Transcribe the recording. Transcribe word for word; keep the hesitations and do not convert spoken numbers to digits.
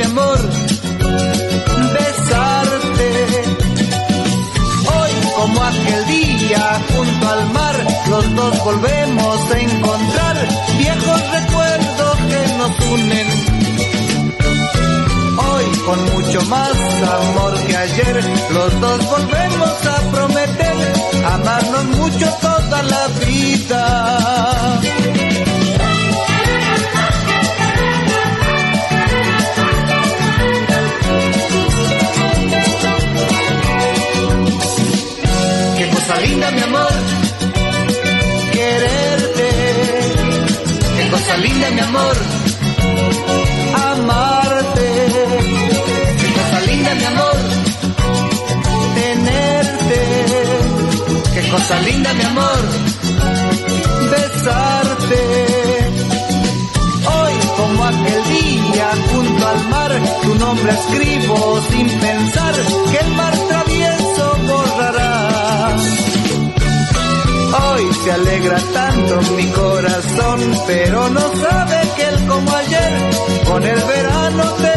amor, besarte. Hoy como aquel día junto al mar, los dos volvemos a encontrar viejos recuerdos que nos unen. Hoy con mucho más amor que ayer, los dos volvemos a prometer amarnos mucho toda la vida. Qué cosa linda, mi amor, quererte. Qué cosa linda, mi amor, amarte. Qué cosa linda, mi amor, tenerte. Qué cosa linda, mi amor, besarte. Hoy como aquel día junto al mar, tu nombre escribo sin pensar que el mar travieso borrará. Hoy se alegra tanto mi corazón, pero no sabe que él como ayer con el verano te